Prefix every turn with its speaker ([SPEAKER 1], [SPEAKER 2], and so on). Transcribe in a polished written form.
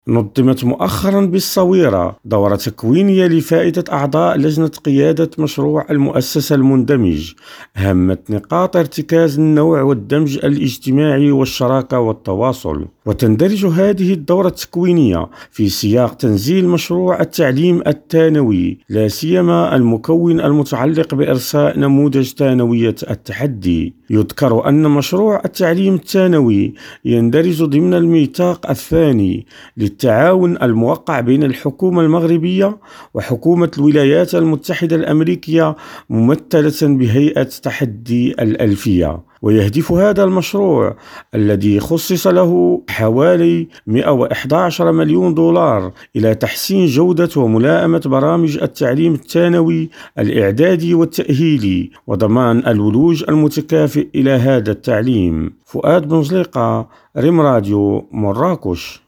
[SPEAKER 1] نظمت مؤخرا بالصويرة دورة تكوينية لفائدة أعضاء لجنة قيادة مشروع المؤسسة المندمج. هامت نقاط ارتكاز النوع والدمج الاجتماعي والشراكة والتواصل. وتندرج هذه الدورة التكوينية في سياق تنزيل مشروع التعليم الثانوي، لا سيما المكون المتعلق بإرساء نموذج ثانوية التحدي. يذكر أن مشروع التعليم الثانوي يندرج ضمن الميثاق الثاني للتعاون الموقع بين الحكومة المغربية وحكومة الولايات المتحدة الأمريكية ممثلة بهيئة تحدي الألفية. ويهدف هذا المشروع الذي خصص له حوالي 111 مليون دولار إلى تحسين جودة وملائمة برامج التعليم الثانوي الإعدادي والتأهيلي وضمان الولوج المتكافئ إلى هذا التعليم. فؤاد بن زليقة، ريم راديو، مراكش.